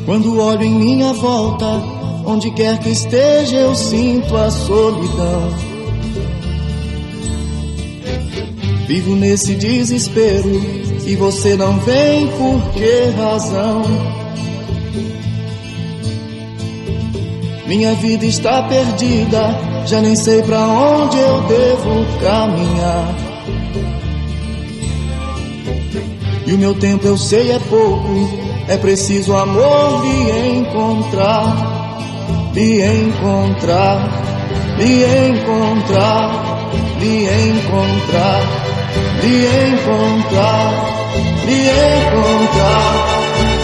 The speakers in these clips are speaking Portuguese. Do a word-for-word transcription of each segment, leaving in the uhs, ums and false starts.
Quando olho em minha volta, onde quer que esteja eu sinto a solidão. Vivo nesse desespero e você não vem, por que razão? Minha vida está perdida, já nem sei pra onde eu devo caminhar. E o meu tempo eu sei é pouco, é preciso amor lhe encontrar, lhe encontrar, lhe encontrar, lhe encontrar, lhe encontrar, lhe encontrar.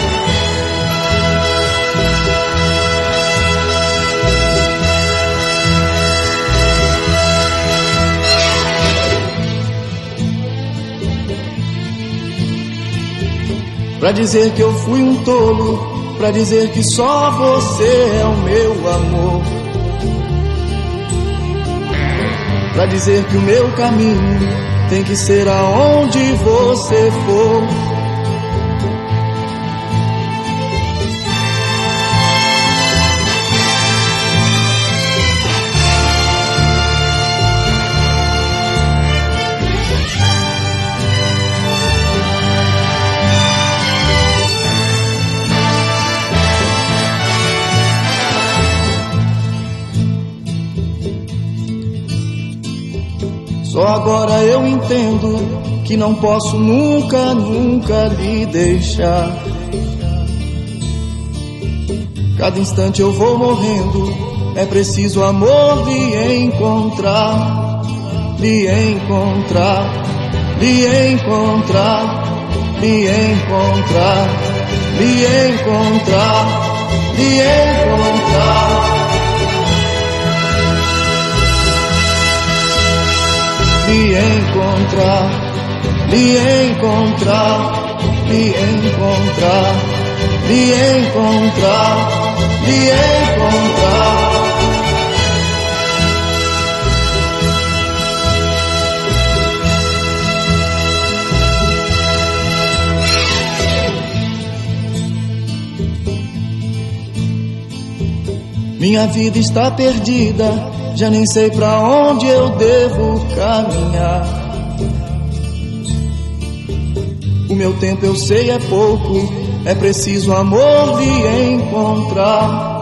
Pra dizer que eu fui um tolo, pra dizer que só você é o meu amor, pra dizer que o meu caminho tem que ser aonde você for. Só agora eu entendo que não posso nunca, nunca lhe deixar. Cada instante eu vou morrendo, é preciso amor lhe encontrar, lhe encontrar, lhe encontrar, lhe encontrar, lhe encontrar, lhe encontrar. Lhe encontrar, lhe encontrar, lhe encontrar, lhe encontrar, lhe encontrar. Minha vida está perdida, já nem sei pra onde eu devo caminhar. O meu tempo eu sei é pouco, é preciso amor lhe encontrar.